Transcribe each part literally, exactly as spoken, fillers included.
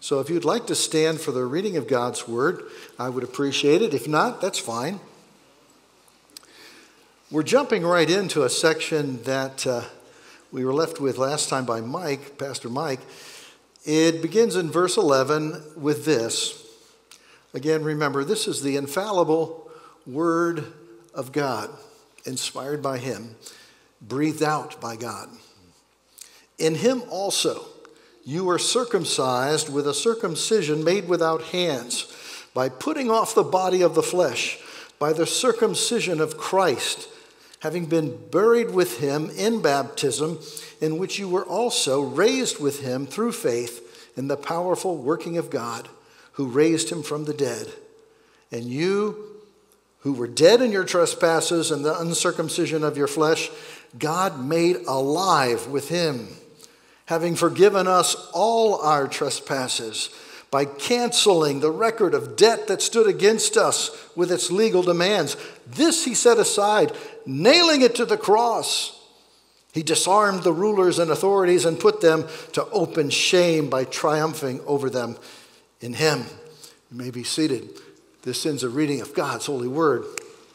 So if you'd like to stand for the reading of God's Word, I would appreciate it. If not, that's fine. We're jumping right into a section that uh, we were left with last time by Mike, Pastor Mike. It begins in verse eleven with this. Again, remember, this is the infallible Word of God, inspired by Him, breathed out by God. In Him also you were circumcised with a circumcision made without hands, by putting off the body of the flesh, by the circumcision of Christ, having been buried with Him in baptism, in which you were also raised with Him through faith in the powerful working of God, who raised Him from the dead. And you, who were dead in your trespasses and the uncircumcision of your flesh, God made alive with Him, having forgiven us all our trespasses, by canceling the record of debt that stood against us with its legal demands. This He set aside, nailing it to the cross. He disarmed the rulers and authorities and put them to open shame by triumphing over them in Him. You may be seated. This ends a reading of God's holy word.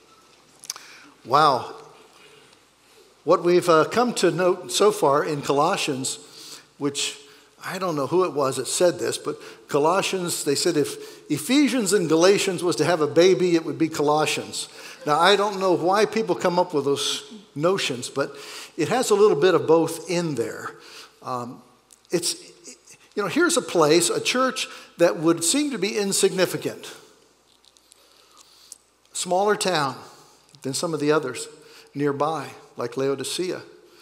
Wow. What we've uh, come to note so far in Colossians, which I don't know who it was that said this, but Colossians, they said if Ephesians and Galatians was to have a baby, it would be Colossians. Now, I don't know why people come up with those notions, but it has a little bit of both in there. Um, it's, you know, here's a place, a church that would seem to be insignificant. Smaller town than some of the others nearby, like Laodicea.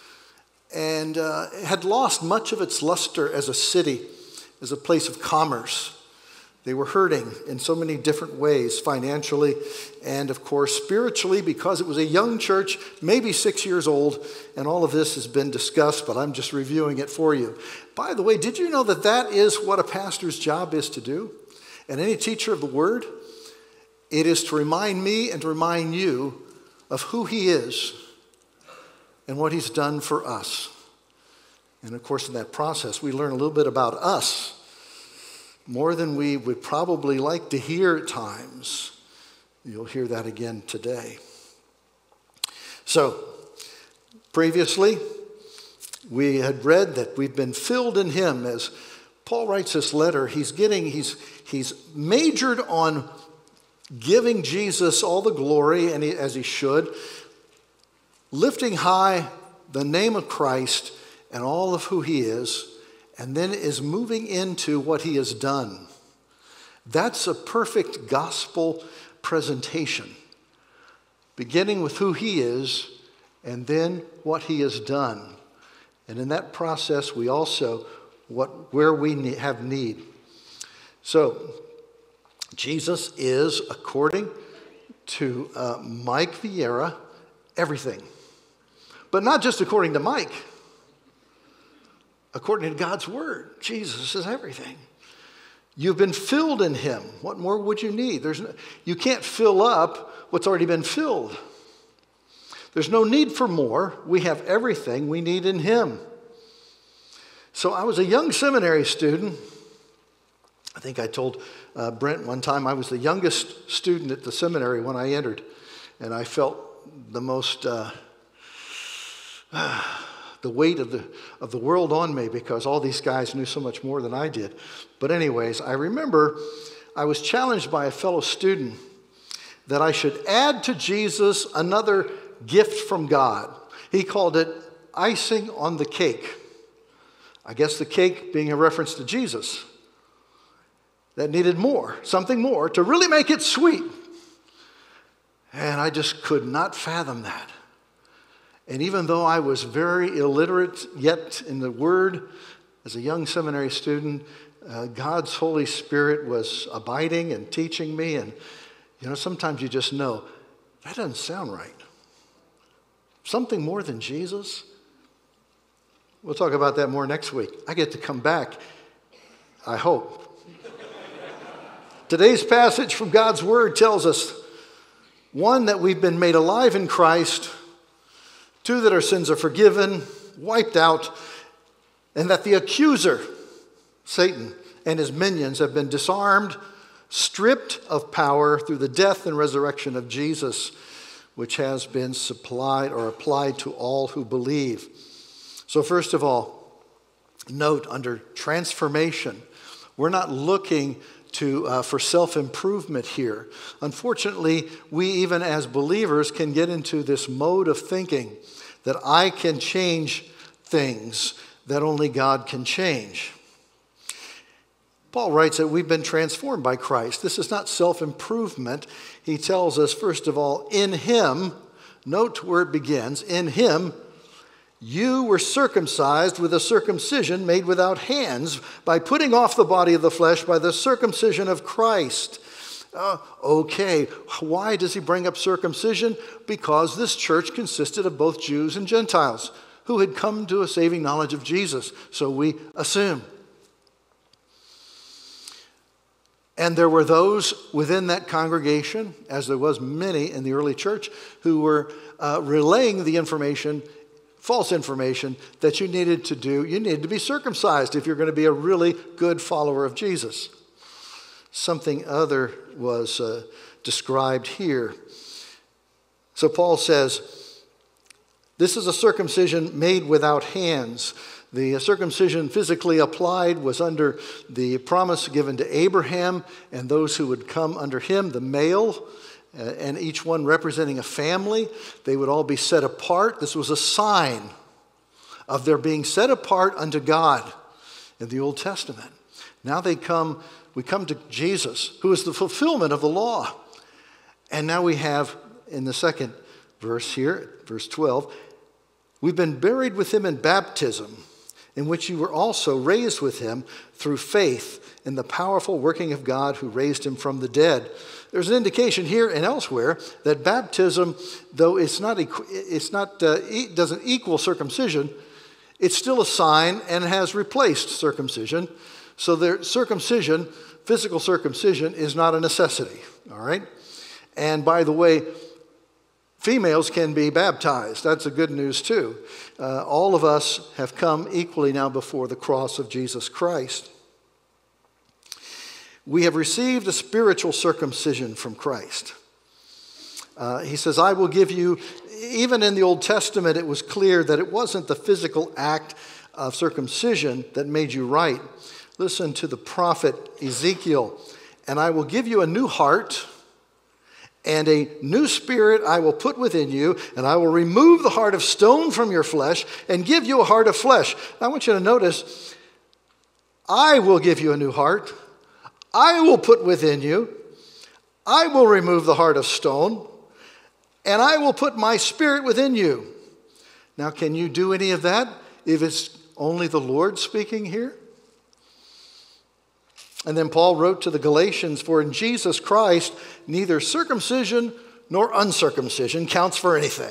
And uh, had lost much of its luster as a city, as a place of commerce. They were hurting in so many different ways, financially and, of course, spiritually, because it was a young church, maybe six years old, and all of this has been discussed, but I'm just reviewing it for you. By the way, did you know that that is what a pastor's job is to do? And any teacher of the Word? It is to remind me and to remind you of who He is and what He's done for us. And of course, in that process, we learn a little bit about us, more than we would probably like to hear at times. You'll hear that again today. So, previously, we had read that we've been filled in Him. As Paul writes this letter, he's getting, he's, he's majored on giving Jesus all the glory, and he, as he should, lifting high the name of Christ and all of who He is, and then is moving into what He has done. That's a perfect gospel presentation, beginning with who He is and then what He has done. And in that process, we also, what where we have need. So, Jesus is, according to uh, Mike Vieira, everything. But not just according to Mike. According to God's Word, Jesus is everything. You've been filled in Him. What more would you need? There's no, you can't fill up what's already been filled. There's no need for more. We have everything we need in Him. So I was a young seminary student. I think I told uh, Brent one time I was the youngest student at the seminary when I entered. And I felt the most... Uh, the weight of the of the world on me, because all these guys knew so much more than I did. But anyways, I remember I was challenged by a fellow student that I should add to Jesus another gift from God. He called it icing on the cake. I guess the cake being a reference to Jesus. That needed more, something more, to really make it sweet. And I just could not fathom that. And even though I was very illiterate yet in the Word, as a young seminary student, uh, God's Holy Spirit was abiding and teaching me. And, you know, sometimes you just know, that doesn't sound right. Something more than Jesus? We'll talk about that more next week. I get to come back, I hope. Today's passage from God's Word tells us, one, that we've been made alive in Christ. Two, that our sins are forgiven, wiped out, and that the accuser, Satan, and his minions have been disarmed, stripped of power through the death and resurrection of Jesus, which has been supplied or applied to all who believe. So first of all, note under transformation, we're not looking to uh, for self-improvement here. Unfortunately, we even as believers can get into this mode of thinking that I can change things that only God can change. Paul writes that we've been transformed by Christ. This is not self-improvement. He tells us, first of all, in him, note where it begins, in him, you were circumcised with a circumcision made without hands by putting off the body of the flesh by the circumcision of Christ. Uh, okay, why does he bring up circumcision? Because this church consisted of both Jews and Gentiles who had come to a saving knowledge of Jesus, so we assume. And there were those within that congregation, as there was many in the early church, who were uh, relaying the information, false information, that you needed to do. You needed to be circumcised if you're going to be a really good follower of Jesus. Something other was uh, described here. So Paul says, this is a circumcision made without hands. The circumcision physically applied was under the promise given to Abraham and those who would come under him, the male, uh, and each one representing a family. They would all be set apart. This was a sign of their being set apart unto God in the Old Testament. Now they come, we come to Jesus, who is the fulfillment of the law. And now we have, in the second verse here, verse twelve, we've been buried with him in baptism, in which you were also raised with him through faith in the powerful working of God who raised him from the dead. There's an indication here and elsewhere that baptism, though it's not, it's not uh, it doesn't equal circumcision, it's still a sign and has replaced circumcision. So their circumcision, physical circumcision, is not a necessity. All right? And by the way, females can be baptized. That's a good news too. Uh, all of us have come equally now before the cross of Jesus Christ. We have received a spiritual circumcision from Christ. Uh, he says, I will give you, even in the Old Testament, it was clear that it wasn't the physical act of circumcision that made you right. Listen to the prophet Ezekiel. And I will give you a new heart, and a new spirit I will put within you, and I will remove the heart of stone from your flesh and give you a heart of flesh. Now, I want you to notice, I will give you a new heart. I will put within you. I will remove the heart of stone, and I will put my spirit within you. Now, can you do any of that if it's only the Lord speaking here? And then Paul wrote to the Galatians, for in Jesus Christ, neither circumcision nor uncircumcision counts for anything,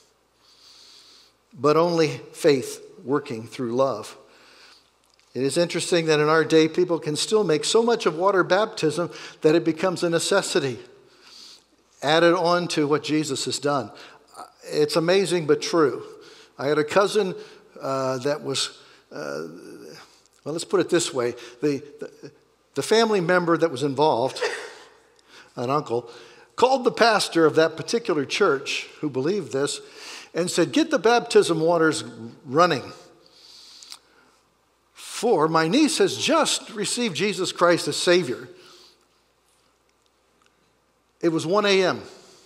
but only faith working through love. It is interesting that in our day, people can still make so much of water baptism that it becomes a necessity, added on to what Jesus has done. It's amazing but true. I had a cousin uh, that was, uh, well, let's put it this way. The, the The family member that was involved, an uncle, called the pastor of that particular church who believed this and said, get the baptism waters running. For my niece has just received Jesus Christ as Savior. It was one a.m.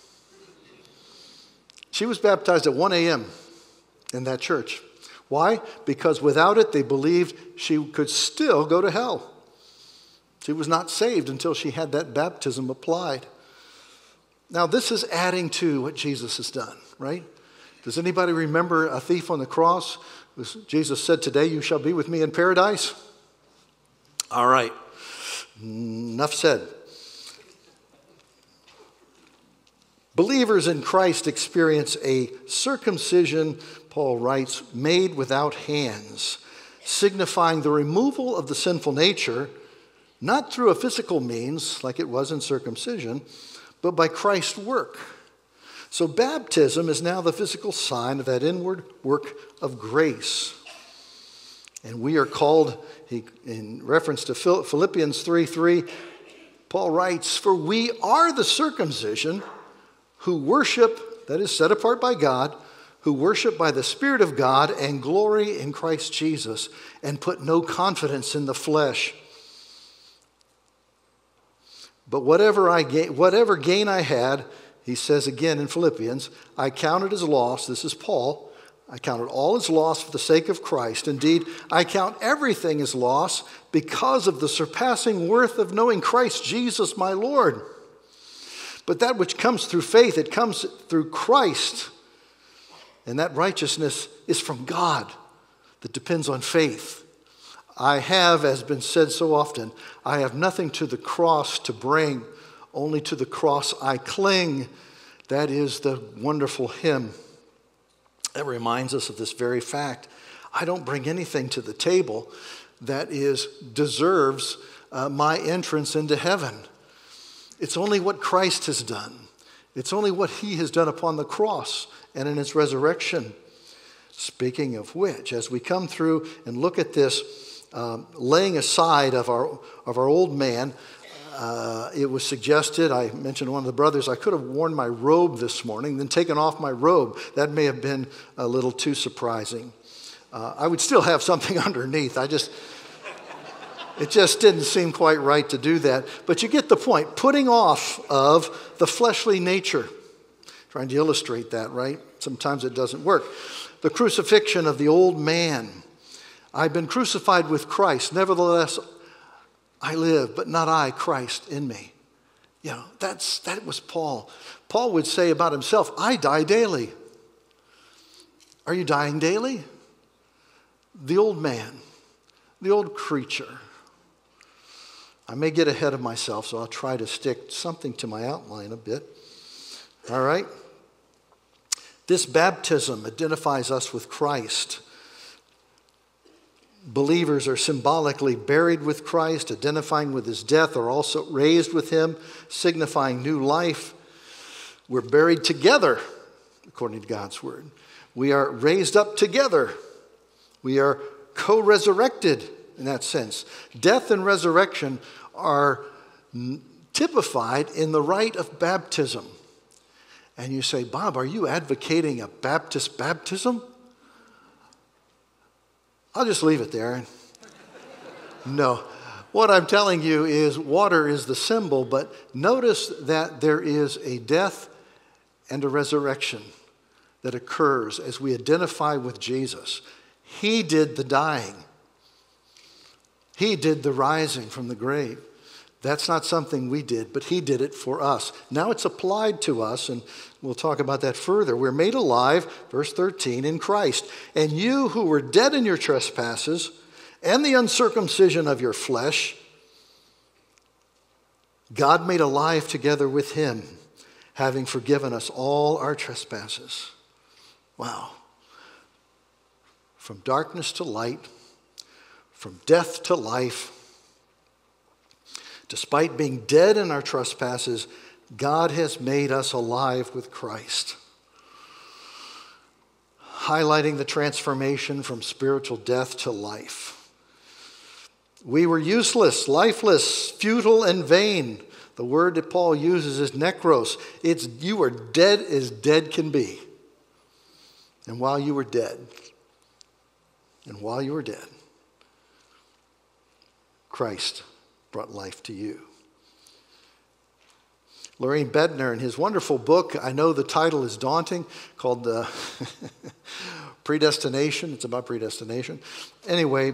She was baptized at one a.m. in that church. Why? Because without it, they believed she could still go to hell. She was not saved until she had that baptism applied. Now, this is adding to what Jesus has done, right? Does anybody remember a thief on the cross? Jesus said, today you shall be with me in paradise. All right. Enough said. Believers in Christ experience a circumcision, Paul writes, made without hands, signifying the removal of the sinful nature, not through a physical means like it was in circumcision, but by Christ's work. So baptism is now the physical sign of that inward work of grace. And we are called, he, in reference to Philippians three three, Paul writes, "For we are the circumcision who worship," that is set apart by God, "who worship by the Spirit of God and glory in Christ Jesus and put no confidence in the flesh. But whatever I gain, whatever gain I had," he says again in Philippians, "I counted as loss." This is Paul. "I counted all as loss for the sake of Christ. Indeed, I count everything as loss because of the surpassing worth of knowing Christ Jesus my Lord. But that which comes through faith, it comes through Christ. And that righteousness is from God that depends on faith. I have, as been said so often, I have nothing to the cross to bring, only to the cross I cling." That is the wonderful hymn that reminds us of this very fact. I don't bring anything to the table that is deserves uh, my entrance into heaven. It's only what Christ has done. It's only what he has done upon the cross and in his resurrection. Speaking of which, as we come through and look at this um, laying aside of our, of our old man, uh, it was suggested, I mentioned to one of the brothers, I could have worn my robe this morning, then taken off my robe. That may have been a little too surprising. Uh, I would still have something underneath. I just, it just didn't seem quite right to do that. But you get the point. Putting off of the fleshly nature. Trying to illustrate that, right? Sometimes it doesn't work. The crucifixion of the old man. I've been crucified with Christ. Nevertheless, I live, but not I, Christ in me. You know, that's, that was Paul. Paul would say about himself, I die daily. Are you dying daily? The old man, the old creature. I may get ahead of myself, so I'll try to stick something to my outline a bit. All right? This baptism identifies us with Christ. Believers are symbolically buried with Christ, identifying with his death, are also raised with him, signifying new life. We're buried together, according to God's word. We are raised up together. We are co-resurrected in that sense. Death and resurrection are typified in the rite of baptism. And you say, Bob, are you advocating a Baptist baptism? I'll just leave it there. No. What I'm telling you is water is the symbol, but notice that there is a death and a resurrection that occurs as we identify with Jesus. He did the dying. He did the rising from the grave. That's not something we did, but he did it for us. Now it's applied to us, and we'll talk about that further. We're made alive, verse thirteen, in Christ. And you who were dead in your trespasses and the uncircumcision of your flesh, God made alive together with him, having forgiven us all our trespasses. Wow. From darkness to light, from death to life. Despite being dead in our trespasses, God has made us alive with Christ. Highlighting the transformation from spiritual death to life. We were useless, lifeless, futile, and vain. The word that Paul uses is nekros. It's you were dead as dead can be. And while you were dead, and while you were dead, Christ brought life to you. Lorraine Bednar, in his wonderful book, I know the title is daunting, called uh, Predestination. It's about predestination. Anyway,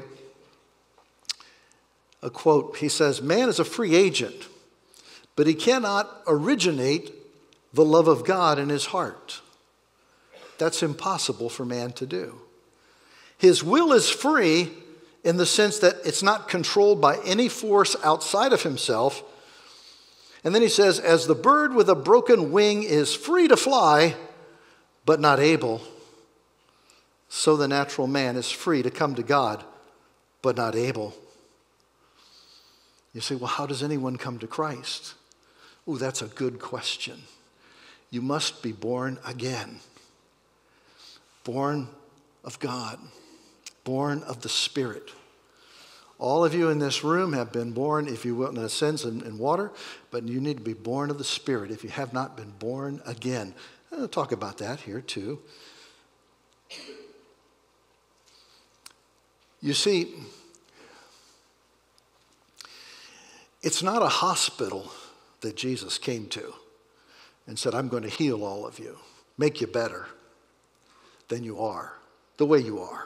a quote, he says, man is a free agent, but he cannot originate the love of God in his heart. That's impossible for man to do. His will is free in the sense that it's not controlled by any force outside of himself. And then he says, as the bird with a broken wing is free to fly, but not able, so the natural man is free to come to God, but not able. You say, well, how does anyone come to Christ? Oh, that's a good question. You must be born again. Born of God. Born of the Spirit. All of you in this room have been born, if you will, in a sense, in, in water, but you need to be born of the Spirit if you have not been born again. I'll talk about that here too. You see, it's not a hospital that Jesus came to and said, I'm going to heal all of you, make you better than you are, the way you are.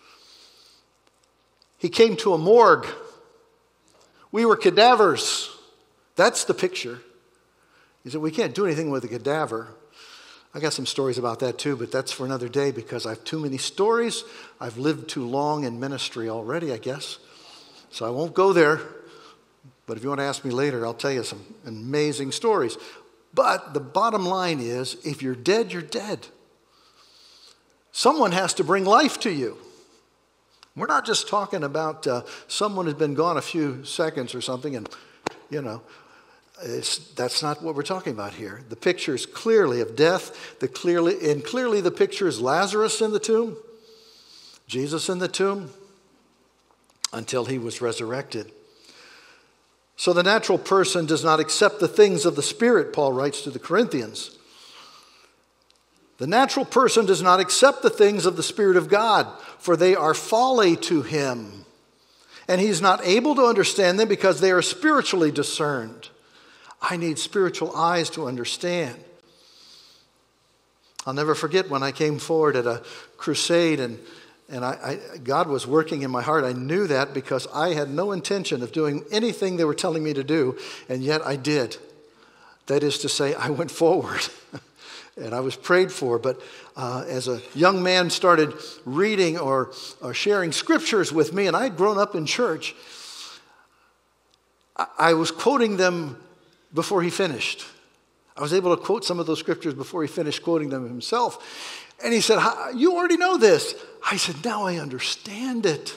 He came to a morgue. We were cadavers. That's the picture. He said, we can't do anything with a cadaver. I got some stories about that too, but that's for another day because I have too many stories. I've lived too long in ministry already, I guess. So I won't go there. But if you want to ask me later, I'll tell you some amazing stories. But the bottom line is, if you're dead, you're dead. Someone has to bring life to you. We're not just talking about uh, someone who's been gone a few seconds or something and, you know, it's, that's not what we're talking about here. The picture is clearly of death, the clearly, and clearly the picture is Lazarus in the tomb, Jesus in the tomb, until he was resurrected. So the natural person does not accept the things of the Spirit, Paul writes to the Corinthians. The natural person does not accept the things of the Spirit of God, for they are folly to him. And he's not able to understand them because they are spiritually discerned. I need spiritual eyes to understand. I'll never forget when I came forward at a crusade and, and I, I, God was working in my heart. I knew that because I had no intention of doing anything they were telling me to do, and yet I did. That is to say, I went forward. And I was prayed for, but uh, as a young man started reading or, or sharing scriptures with me, and I had grown up in church, I, I was quoting them before he finished. I was able to quote some of those scriptures before he finished quoting them himself. And he said, you already know this. I said, now I understand it.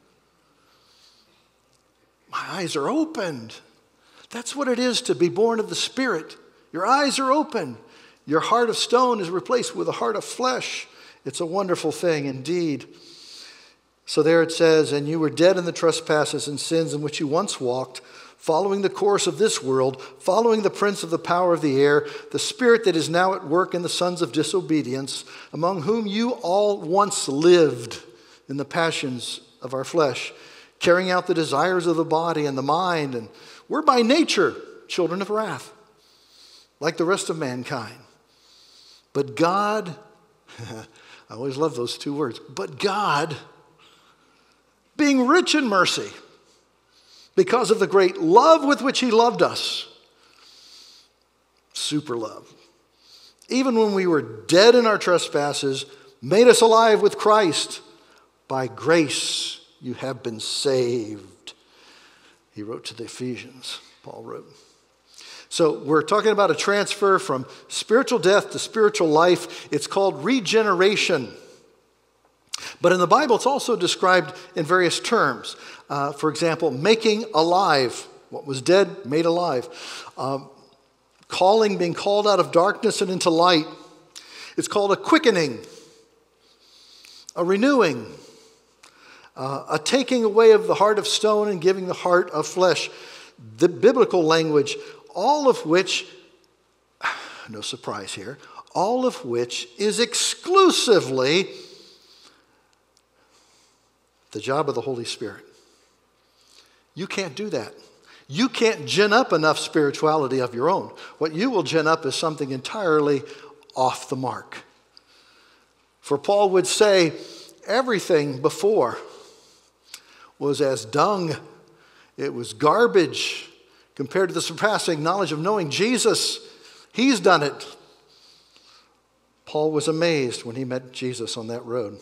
My eyes are opened. That's what it is to be born of the Spirit. Your eyes are open. Your heart of stone is replaced with a heart of flesh. It's a wonderful thing indeed. So there it says, and you were dead in the trespasses and sins in which you once walked, following the course of this world, following the prince of the power of the air, the spirit that is now at work in the sons of disobedience, among whom you all once lived in the passions of our flesh, carrying out the desires of the body and the mind, and we're by nature children of wrath, like the rest of mankind. But God, I always love those two words, but God, being rich in mercy, because of the great love with which he loved us, super love, even when we were dead in our trespasses, made us alive with Christ. By grace you have been saved. He wrote to the Ephesians, Paul wrote. So we're talking about a transfer from spiritual death to spiritual life. It's called regeneration. But in the Bible, it's also described in various terms. Uh, for example, making alive. What was dead, made alive. Um, calling, being called out of darkness and into light. It's called a quickening, a renewing, uh, a taking away of the heart of stone and giving the heart of flesh. The biblical language, all of which, no surprise here, all of which is exclusively the job of the Holy Spirit. You can't do that. You can't gin up enough spirituality of your own. What you will gin up is something entirely off the mark. For Paul would say, everything before was as dung. It was garbage compared to the surpassing knowledge of knowing Jesus. He's done it. Paul was amazed when he met Jesus on that road.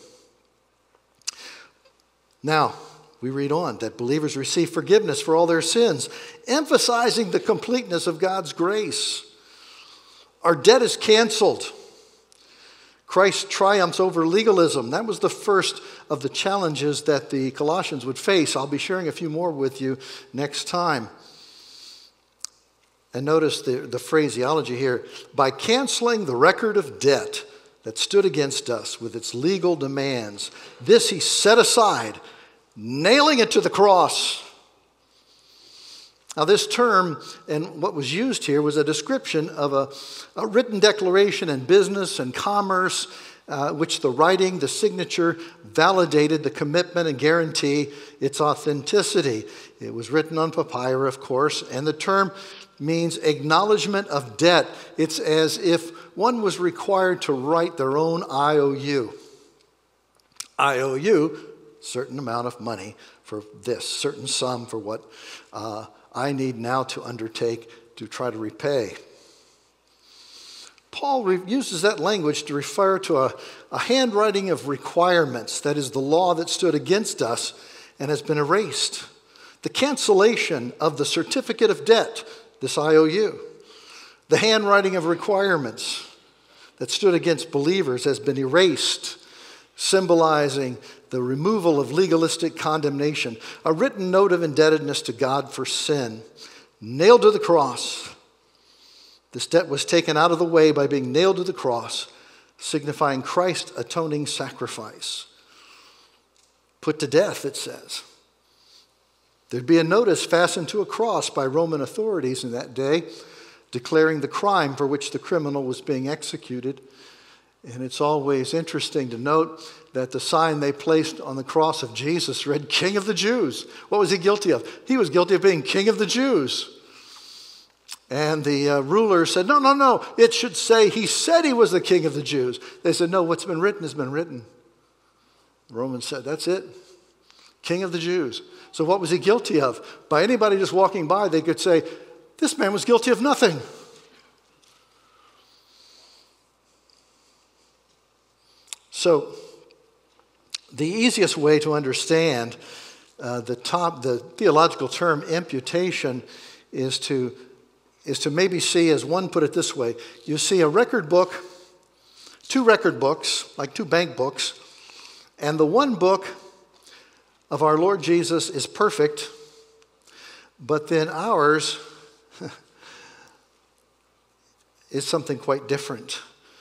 Now, we read on that believers receive forgiveness for all their sins, emphasizing the completeness of God's grace. Our debt is canceled. Christ triumphs over legalism. That was the first of the challenges that the Colossians would face. I'll be sharing a few more with you next time. And notice the, the phraseology here. By canceling the record of debt that stood against us with its legal demands. This he set aside, nailing it to the cross. Now, this term and what was used here was a description of a, a written declaration in business and commerce, uh, which the writing, the signature, validated the commitment and guarantee its authenticity. It was written on papyrus, of course, and the term means acknowledgement of debt. It's as if one was required to write their own I O U. I O U, certain amount of money for this, certain sum for what uh, I need now to undertake to try to repay. Paul re- uses that language to refer to a, a handwriting of requirements, that is, the law that stood against us and has been erased. The cancellation of the certificate of debt, this I O U. The handwriting of requirements that stood against believers has been erased, symbolizing the removal of legalistic condemnation, a written note of indebtedness to God for sin, nailed to the cross. This debt was taken out of the way by being nailed to the cross, signifying Christ's atoning sacrifice. Put to death, it says. There'd be a notice fastened to a cross by Roman authorities in that day, declaring the crime for which the criminal was being executed. And it's always interesting to note that the sign they placed on the cross of Jesus read, King of the Jews. What was he guilty of? He was guilty of being King of the Jews. And the uh, ruler said, no, no, no, it should say he said he was the King of the Jews. They said, no, what's been written has been written. The Romans said, that's it, King of the Jews. So what was he guilty of? By anybody just walking by, they could say, this man was guilty of nothing. So the easiest way to understand uh, the top, the theological term imputation is to, is to maybe see, as one put it this way, you see a record book, two record books, like two bank books, and the one book of our Lord Jesus is perfect, but then ours is something quite different.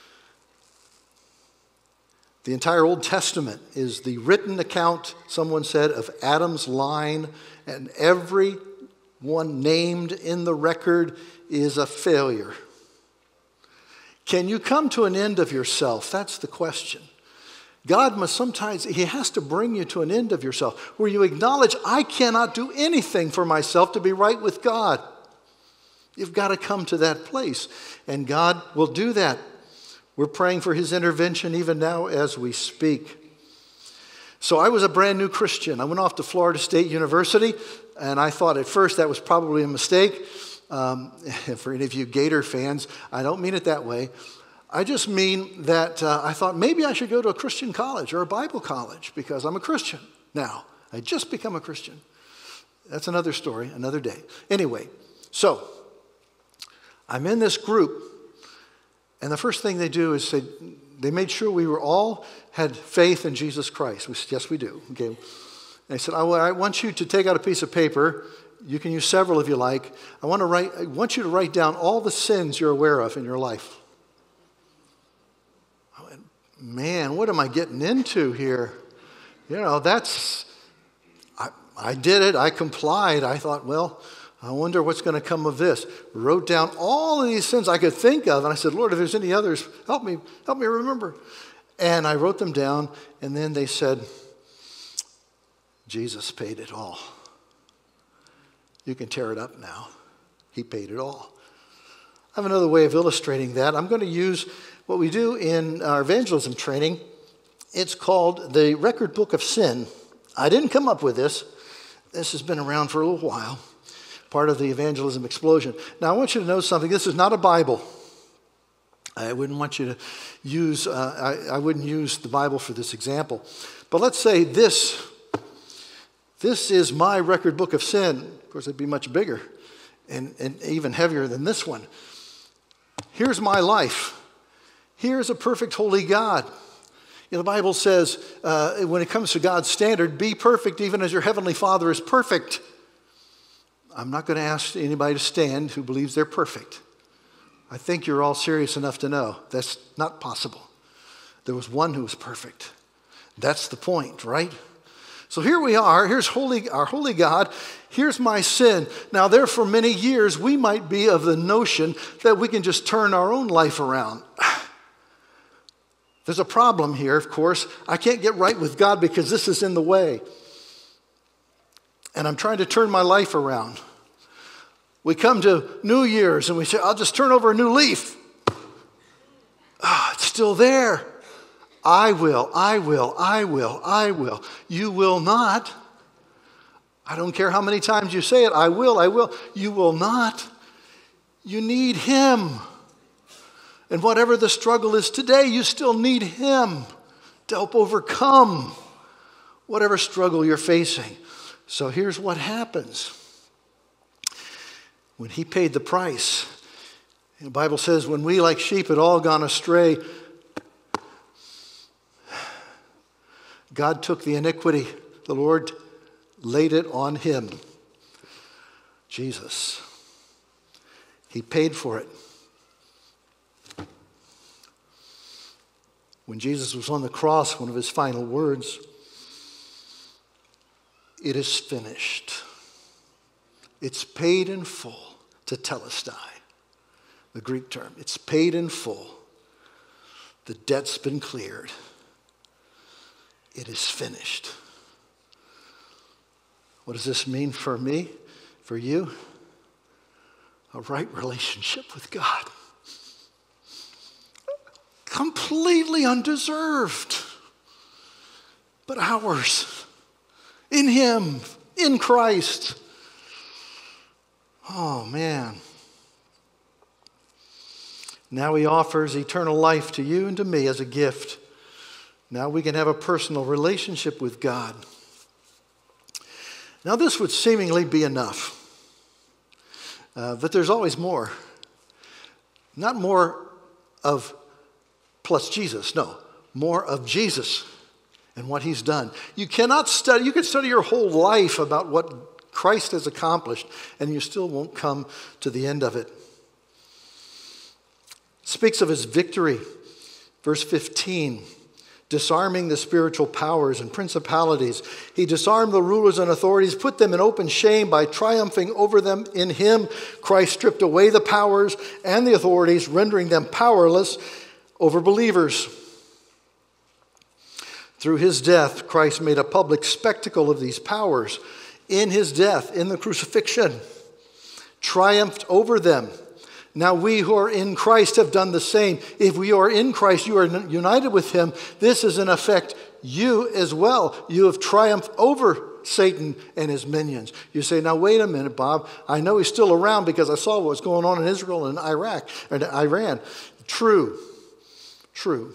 The entire Old Testament is the written account, someone said, of Adam's line, and every one named in the record is a failure. Can you come to an end of yourself? That's the question. God must sometimes, he has to bring you to an end of yourself where you acknowledge, I cannot do anything for myself to be right with God. You've got to come to that place, and God will do that. We're praying for his intervention even now as we speak. So I was a brand new Christian. I went off to Florida State University, and I thought at first that was probably a mistake. Um, for any of you Gator fans, I don't mean it that way. I just mean that uh, I thought maybe I should go to a Christian college or a Bible college because I'm a Christian now. I just become a Christian. That's another story, another day. Anyway, so I'm in this group, and the first thing they do is say, they made sure we were all had faith in Jesus Christ. We said, yes, we do. Okay. And they said, I, I want you to take out a piece of paper. You can use several if you like. I want to write. I want you to write down all the sins you're aware of in your life. I went, man, what am I getting into here? You know, that's, I, I did it. I complied. I thought, well, I wonder what's going to come of this. Wrote down all of these sins I could think of, and I said, Lord, if there's any others, help me, help me remember. And I wrote them down, and then they said, Jesus paid it all. You can tear it up now. He paid it all. I have another way of illustrating that. I'm going to use what we do in our evangelism training. It's called the Record Book of Sin. I didn't come up with this. This has been around for a little while. Part of the evangelism explosion. Now, I want you to know something. This is not a Bible. I wouldn't want you to use, uh, I, I wouldn't use the Bible for this example. But let's say this, this is my record book of sin. Of course, it'd be much bigger and, and even heavier than this one. Here's my life. Here's a perfect, holy God. You know, the Bible says, uh, when it comes to God's standard, be perfect even as your heavenly Father is perfect. I'm not going to ask anybody to stand who believes they're perfect. I think you're all serious enough to know that's not possible. There was one who was perfect. That's the point, right? So here we are. Here's holy, our holy God. Here's my sin. Now, there for many years, we might be of the notion that we can just turn our own life around. There's a problem here, of course. I can't get right with God because this is in the way. And I'm trying to turn my life around. We come to New Year's and we say, I'll just turn over a new leaf. Ah, oh, it's still there. I will, I will, I will, I will. You will not. I don't care how many times you say it. I will, I will. You will not. You need Him. And whatever the struggle is today, you still need Him to help overcome whatever struggle you're facing. So here's what happens. When He paid the price, the Bible says, when we like sheep had all gone astray, God took the iniquity. The Lord laid it on Him. Jesus. He paid for it. When Jesus was on the cross, one of His final words, it is finished. It's paid in full, tetelestai, the Greek term. It's paid in full. The debt's been cleared. It is finished. What does this mean for me, for you? A right relationship with God. Completely undeserved, but ours. In Him, in Christ. Oh, man. Now He offers eternal life to you and to me as a gift. Now we can have a personal relationship with God. Now this would seemingly be enough. Uh, but there's always more. Not more of plus Jesus, no. More of Jesus and what He's done. You cannot study, you can study your whole life about what Christ has accomplished, and you still won't come to the end of it. It speaks of His victory. Verse fifteen. Disarming the spiritual powers and principalities. He disarmed the rulers and authorities, put them in open shame by triumphing over them in Him. Christ stripped away the powers and the authorities, rendering them powerless over believers. Through His death, Christ made a public spectacle of these powers. In His death, in the crucifixion, triumphed over them. Now we who are in Christ have done the same. If we are in Christ, you are united with Him. This is in effect you as well. You have triumphed over Satan and his minions. You say, now wait a minute, Bob. I know he's still around because I saw what was going on in Israel and Iraq and Iran. True. True.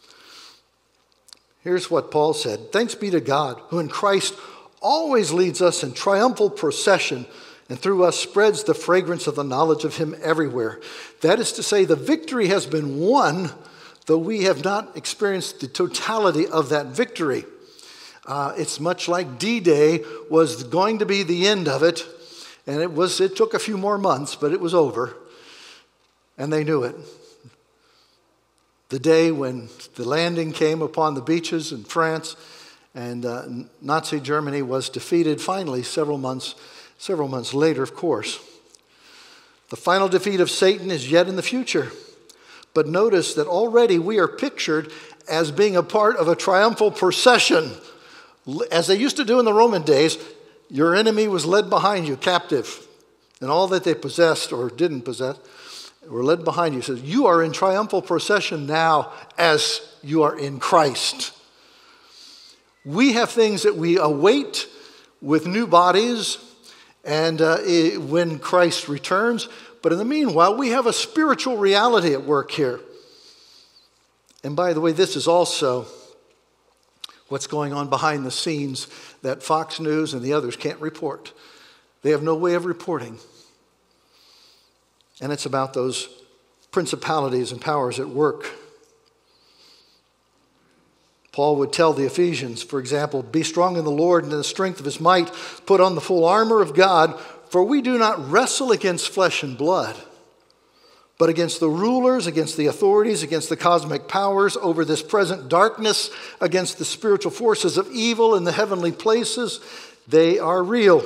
Here's what Paul said. Thanks be to God, who in Christ always leads us in triumphal procession, and through us spreads the fragrance of the knowledge of Him everywhere. That is to say, the victory has been won, though we have not experienced the totality of that victory. Uh, it's much like D-Day was going to be the end of it, and it was. It took a few more months, but it was over, and they knew it. The day when the landing came upon the beaches in France, and uh, Nazi Germany was defeated finally several months Several months later, of course. The final defeat of Satan is yet in the future. But notice that already we are pictured as being a part of a triumphal procession. As they used to do in the Roman days, your enemy was led behind you captive. And all that they possessed or didn't possess were led behind you. He says, you are in triumphal procession now as you are in Christ. We have things that we await with new bodies, and uh, it, when Christ returns. But in the meanwhile, we have a spiritual reality at work here. And by the way, this is also what's going on behind the scenes that Fox News and the others can't report. They have no way of reporting. And it's about those principalities and powers at work. Paul would tell the Ephesians, for example, be strong in the Lord and in the strength of His might. Put on the full armor of God, for we do not wrestle against flesh and blood, but against the rulers, against the authorities, against the cosmic powers over this present darkness, against the spiritual forces of evil in the heavenly places. They are real.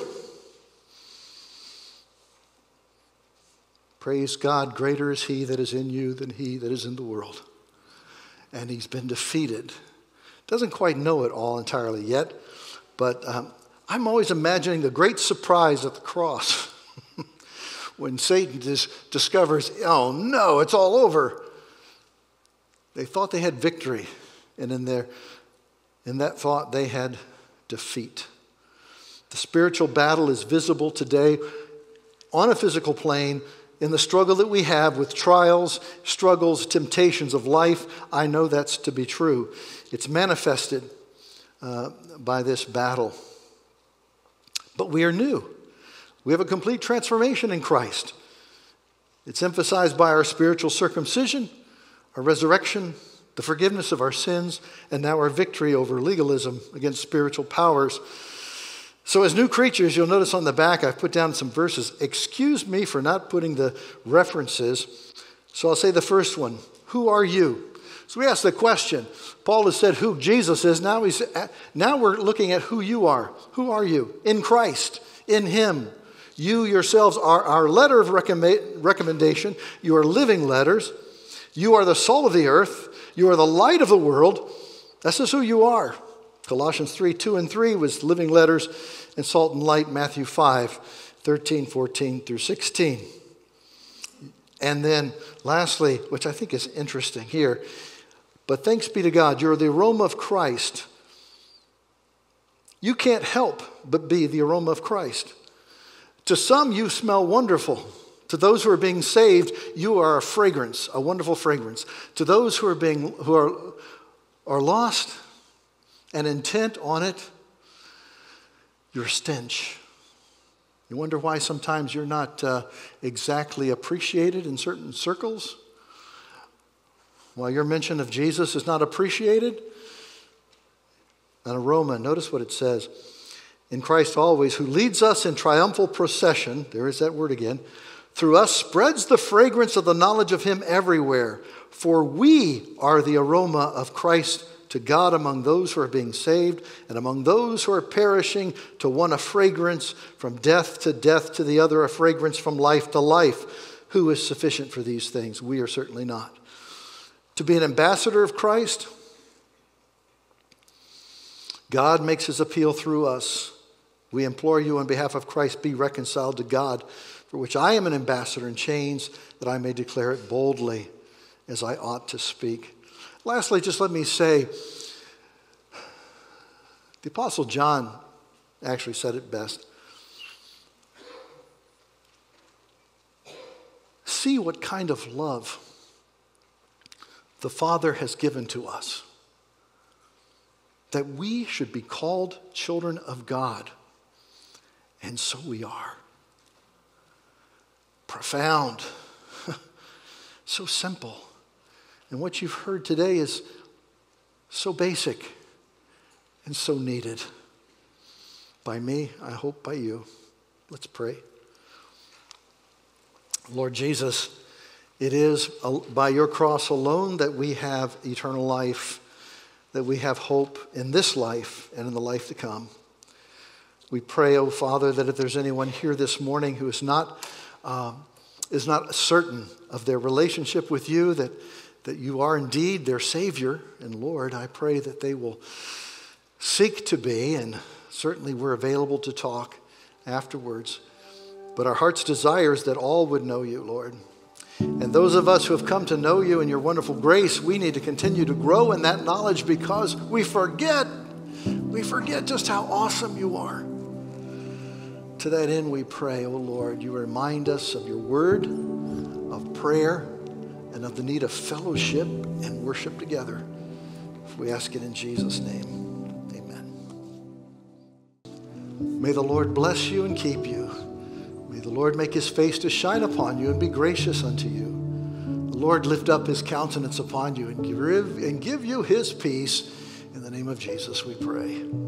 Praise God, greater is he that is in you than he that is in the world. And he's been defeated. Doesn't quite know it all entirely yet, but um, I'm always imagining the great surprise at the cross when Satan just discovers, oh no, it's all over. They thought they had victory, and in their in that thought they had defeat. The spiritual battle is visible today on a physical plane in the struggle that we have with trials, struggles, temptations of life. I know that's to be true. It's manifested uh, by this battle. But we are new. We have a complete transformation in Christ. It's emphasized by our spiritual circumcision, our resurrection, the forgiveness of our sins, and now our victory over legalism against spiritual powers. So as new creatures, you'll notice on the back I've put down some verses. Excuse me for not putting the references. So I'll say the first one. Who are you? So we ask the question. Paul has said who Jesus is. Now, he's, now we're looking at who you are. Who are you? In Christ, in him. You yourselves are our letter of recommendation. You are living letters. You are the salt of the earth. You are the light of the world. This is who you are. Colossians three, two and three was living letters and salt and light. Matthew five, thirteen, fourteen through sixteen. And then lastly, which I think is interesting here, but thanks be to God, you're the aroma of Christ. You can't help but be the aroma of Christ. To some, you smell wonderful. To those who are being saved, you are a fragrance, a wonderful fragrance. To those who are being who are, are lost and intent on it, you're a stench. You wonder why sometimes you're not uh, exactly appreciated in certain circles? While your mention of Jesus is not appreciated, an aroma, notice what it says, in Christ always, who leads us in triumphal procession, there is that word again, through us spreads the fragrance of the knowledge of him everywhere. For we are the aroma of Christ to God among those who are being saved, and among those who are perishing, to one a fragrance from death to death, to the other a fragrance from life to life. Who is sufficient for these things? We are certainly not. To be an ambassador of Christ, God makes his appeal through us. We implore you on behalf of Christ, be reconciled to God, for which I am an ambassador in chains, that I may declare it boldly as I ought to speak. Lastly, just let me say, the Apostle John actually said it best. See what kind of love the Father has given to us, that we should be called children of God. And so we are. Profound. So simple. And what you've heard today is so basic and so needed. By me, I hope by you. Let's pray. Lord Jesus, it is by your cross alone that we have eternal life, that we have hope in this life and in the life to come. We pray, oh Father, that if there's anyone here this morning who is not, uh, is not certain of their relationship with you, that that you are indeed their Savior and Lord, I pray that they will seek to be, and certainly we're available to talk afterwards. But our heart's desire is that all would know you, Lord. And those of us who have come to know you in your wonderful grace, we need to continue to grow in that knowledge, because we forget, we forget just how awesome you are. To that end, we pray, oh Lord, you remind us of your word, of prayer, and of the need of fellowship and worship together. We ask it in Jesus' name. Amen. May the Lord bless you and keep you. May the Lord make his face to shine upon you and be gracious unto you. The Lord lift up his countenance upon you and give, and give you his peace. In the name of Jesus we pray.